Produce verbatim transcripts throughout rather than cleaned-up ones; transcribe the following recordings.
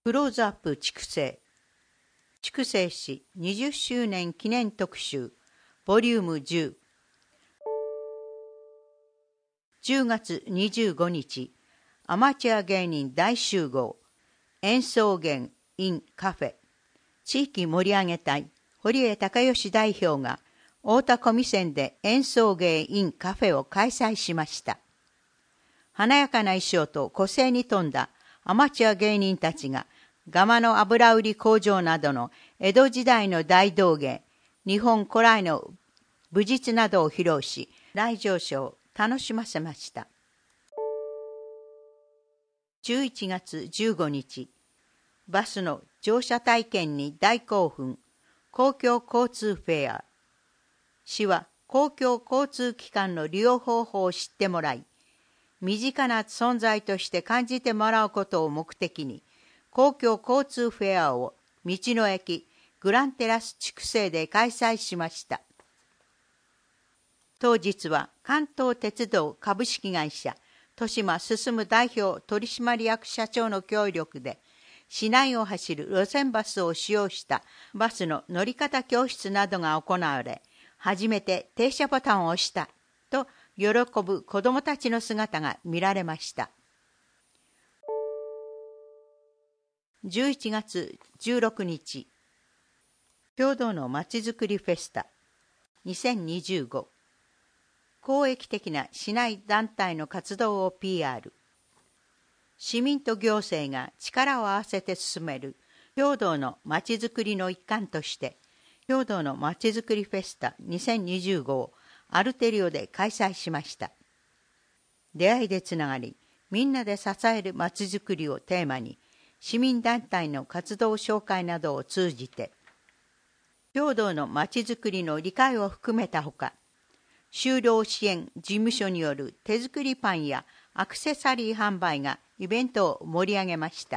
クローズアップ筑西筑西市にじゅっしゅうねん記念特集ボリュームじゅう。じゅうがつにじゅうごにち、アマチュア芸人大集合演奏芸 in カフェ。地域盛り上げ隊堀江貴義代表が太田小見線で演奏芸 in カフェを開催しました。華やかな衣装と個性に富んだアマチュア芸人たちが蒲の油売り工場などの江戸時代の大道芸、日本古来の武術などを披露し、来場者を楽しませました。じゅういちがつじゅうごにち、バスの乗車体験に大興奮、公共交通フェア。市は公共交通機関の利用方法を知ってもらい、身近な存在として感じてもらうことを目的に、公共交通フェアを道の駅グランテラス筑西で開催しました。当日は関東鉄道株式会社豊島進代表取締役社長の協力で、市内を走る路線バスを使用したバスの乗り方教室などが行われ、初めて停車ボタンを押したと喜ぶ子どもたちの姿が見られました。じゅういちがつじゅうろくにち、郷土のまちづくりフェスタにせんにじゅうご。公益的な市内団体の活動を ピーアール。市民と行政が力を合わせて進める郷土のまちづくりの一環として、郷土のまちづくりフェスタにせんにじゅうごをアルテリオで開催しました。出会いでつながり、みんなで支えるまちづくりをテーマに、市民団体の活動紹介などを通じて、郷土のまちづくりの理解を含めたほか、就労支援事務所による手作りパンやアクセサリー販売がイベントを盛り上げました。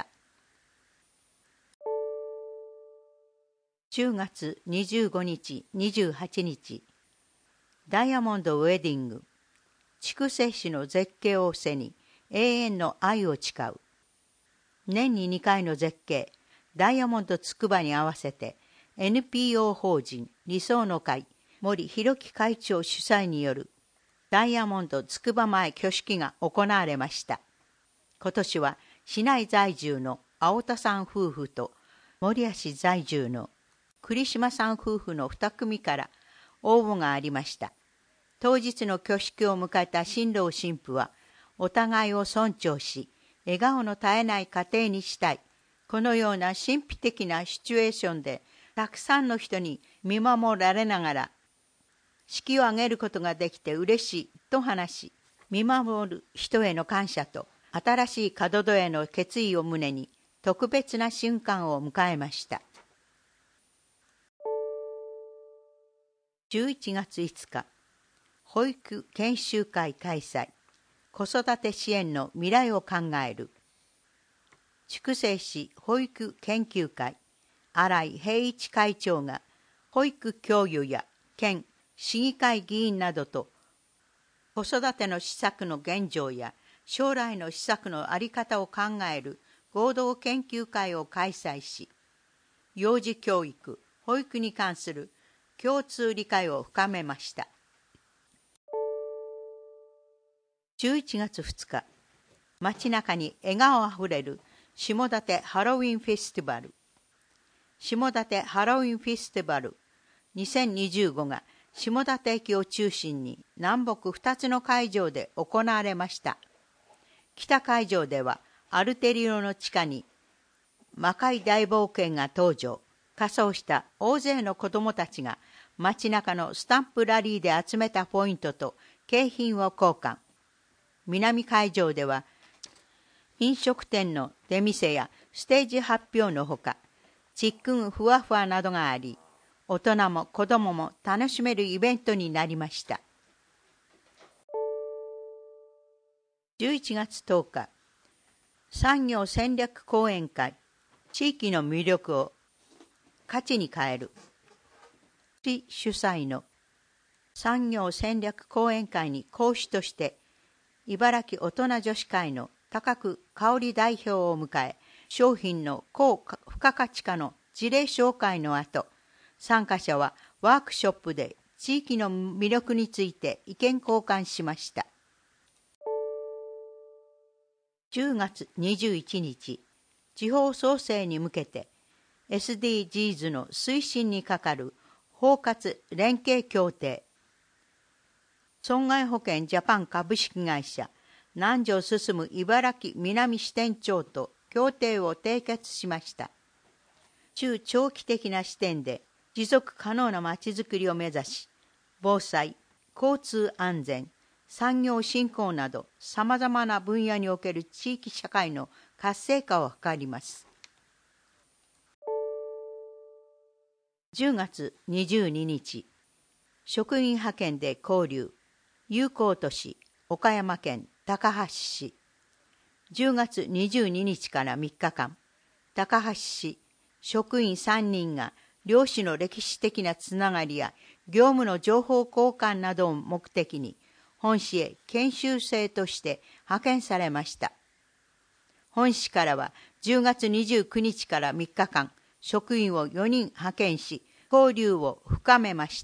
じゅうがつにじゅうごにち、にじゅうはちにち、ダイヤモンドウェディング、筑西市の絶景を背に永遠の愛を誓う。年ににかいの絶景、ダイヤモンドつくばに合わせて エヌピーオー 法人理想の会森弘樹会長主催によるダイヤモンドつくば前挙式が行われました。今年は市内在住の青田さん夫婦と守谷市在住の栗島さん夫婦のにくみから応募がありました。当日の挙式を迎えた新郎新婦は、お互いを尊重し、笑顔の絶えない家庭にしたい。このような神秘的なシチュエーションで、たくさんの人に見守られながら、式を挙げることができて嬉しいと話し、見守る人への感謝と、新しい門出への決意を胸に、特別な瞬間を迎えました。じゅういちがついつか、保育研修会開催。子育て支援の未来を考える。筑西市保育研究会、新井平一会長が、保育教諭や県市議会議員などと、子育ての施策の現状や将来の施策の在り方を考える合同研究会を開催し、幼児教育、保育に関する共通理解を深めました。じゅういちがつふつか、街中に笑顔あふれる下館ハロウィンフェスティバル。下館ハロウィンフェスティバルにせんにじゅうごが下館駅を中心に南北ふたつの会場で行われました。北会場ではアルテリオの地下に魔界大冒険が登場。仮装した大勢の子どもたちが街中のスタンプラリーで集めたポイントと景品を交換。南会場では飲食店の出店やステージ発表のほか、ちっくんふわふわなどがあり、大人も子どもも楽しめるイベントになりました。じゅういちがつとおか、産業戦略講演会、地域の魅力を価値に変える。市主催の産業戦略講演会に講師として、茨城大人女子会の高久香織代表を迎え、 商品の高付加価値化の事例紹介の後、参加者はワークショップで地域の魅力について意見交換しました。じゅうがつにじゅういちにち、地方創生に向けて エスディージーズ の推進に係る包括連携協定、損害保険ジャパン株式会社南條進茨城南支店長と協定を締結しました。中長期的な視点で持続可能なまちづくりを目指し、防災、交通安全、産業振興などさまざまな分野における地域社会の活性化を図ります。じゅうがつにじゅうににち、職員派遣で交流、友好都市、岡山県高梁市。じゅうがつにじゅうににちからみっかかん、高梁市職員さんにんが両市の歴史的なつながりや業務の情報交換などを目的に本市へ研修生として派遣されました。本市からはじゅうがつにじゅうくにちからみっかかん、職員をよにん派遣し、交流を深めました。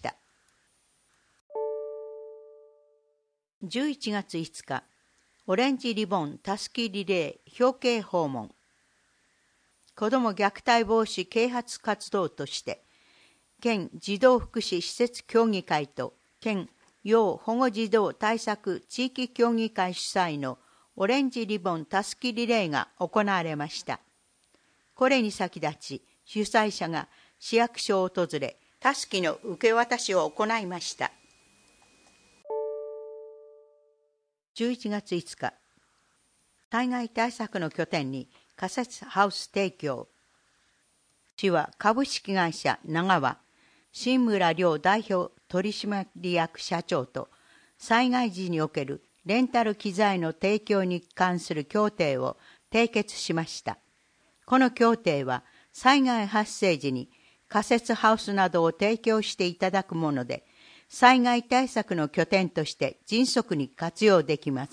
じゅういちがついつか、オレンジリボンたすきリレー表敬訪問。子ども虐待防止啓発活動として、県児童福祉施設協議会と県要保護児童対策地域協議会主催のオレンジリボンたすきリレーが行われました。これに先立ち、主催者が市役所を訪れ、たすきの受け渡しを行いました。じゅういちがついつか、災害対策の拠点に仮設ハウス提供。市は株式会社長和、新村良代表取締役社長と災害時におけるレンタル機材の提供に関する協定を締結しました。この協定は災害発生時に仮設ハウスなどを提供していただくもので、災害対策の拠点として迅速に活用できます。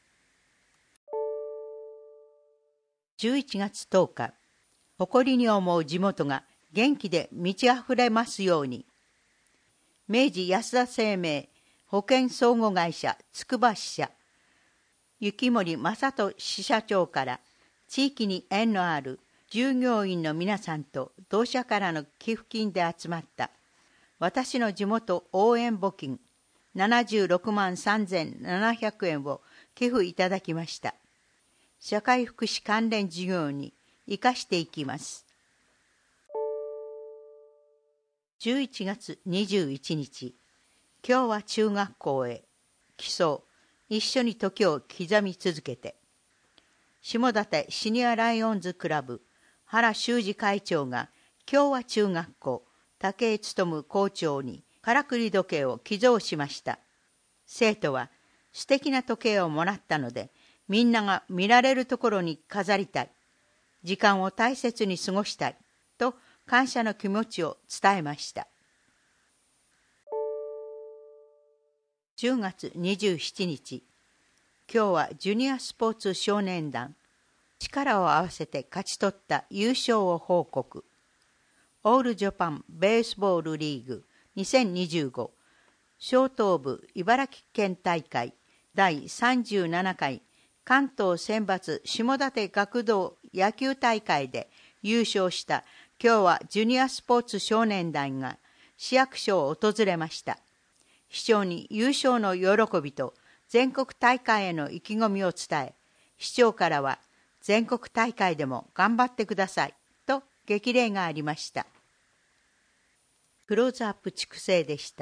じゅういちがつとおか、誇りに思う地元が元気で満ち溢れますように。明治安田生命保険相互会社つくば支社、雪森正人支社長から地域に縁のある従業員の皆さんと同社からの寄付金で集まった私の地元応援募金ななじゅうろくまんさんぜんななひゃくえんを寄付いただきました。社会福祉関連事業に生かしていきます。じゅういちがつにじゅういちにち、今日は中学校へ、帰省、一緒に時を刻み続けて。下館シニアライオンズクラブ、原修二会長が、今日は中学校、武井勉校長にからくり時計を寄贈しました。生徒は、素敵な時計をもらったので、みんなが見られるところに飾りたい。時間を大切に過ごしたい。と感謝の気持ちを伝えました。じゅうがつにじゅうしちにち、今日はジュニアスポーツ少年団、力を合わせて勝ち取った優勝を報告。オールジャパンベースボールリーグにせんにじゅうご小東部茨城県大会だいさんじゅうななかい関東選抜下館学童野球大会で優勝した今日はジュニアスポーツ少年団が市役所を訪れました。市長に優勝の喜びと全国大会への意気込みを伝え、市長からは全国大会でも頑張ってくださいと激励がありました。クローズアップ筑西でした。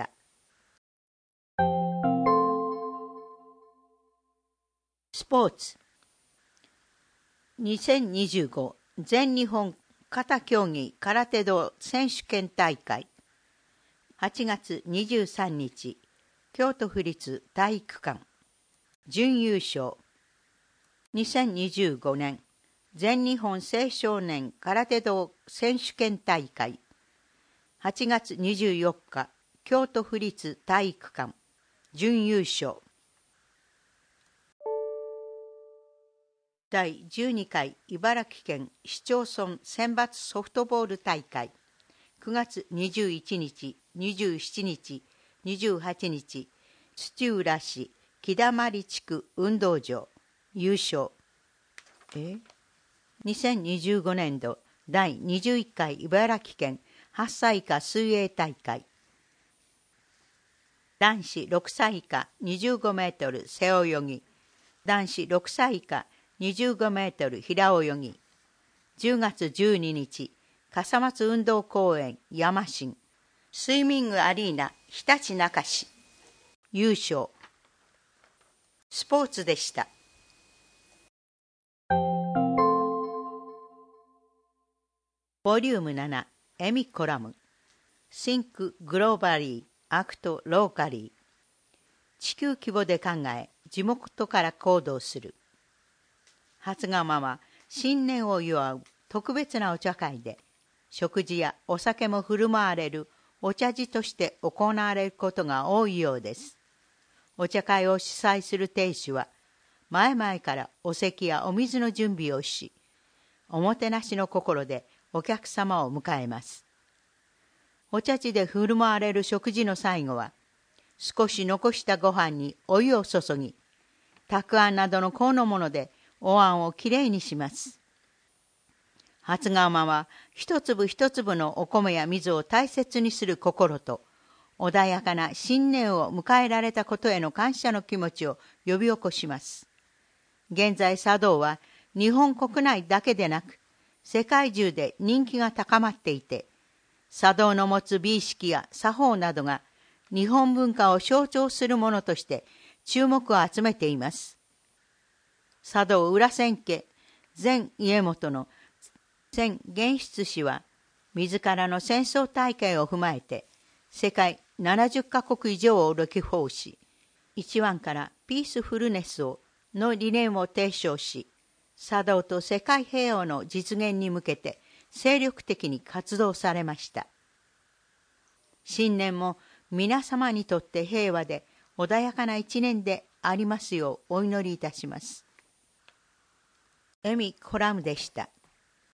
スポーツにせんにじゅうご全日本型競技空手道選手権大会はちがつにじゅうさんにち京都府立体育館準優勝。にせんにじゅうごねん全日本青少年空手道選手権大会はちがつにじゅうよっか京都府立体育館準優勝。 だいじゅうにかい茨城県市町村選抜ソフトボール大会くがつにじゅういちにち、にじゅうしちにち、にじゅうはちにち土浦市木田丸地区運動場優勝。えにせんにじゅうごねんどだいにじゅういっかい茨城県はっさい以下水泳大会男子ろくさい以下にじゅうごメートル背泳ぎ、男子ろくさい以下にじゅうごメートル平泳ぎ、じゅうがつじゅうににち笠松運動公園山新スイミングアリーナ日立中市優勝。スポーツでした。ボリュームななエミコラム Think Globally Act Locally 地球規模で考え地元から行動する。初釜は新年を祝う特別なお茶会で食事やお酒も振る舞われるお茶事として行われることが多いようです。お茶会を主催する亭主は前々からお席やお水の準備をし、おもてなしの心でお客様を迎えます。お茶事で振る舞われる食事の最後は、少し残したご飯にお湯を注ぎ、たくあんなどの香のものでお椀をきれいにします。初釜は一粒一粒のお米や水を大切にする心と、穏やかな新年を迎えられたことへの感謝の気持ちを呼び起こします。現在茶道は日本国内だけでなく、世界中で人気が高まっていて、茶道の持つ美意識や作法などが日本文化を象徴するものとして注目を集めています。茶道裏千家前家元の前玄室氏は、自らの戦争体験を踏まえて、世界ななじゅっかこく以上を歴訪し、一番からピースフルネスをの理念を提唱し、茶道と世界平和の実現に向けて精力的に活動されました。新年も皆様にとって平和で穏やかな一年でありますようお祈りいたします。エミ・コラムでした。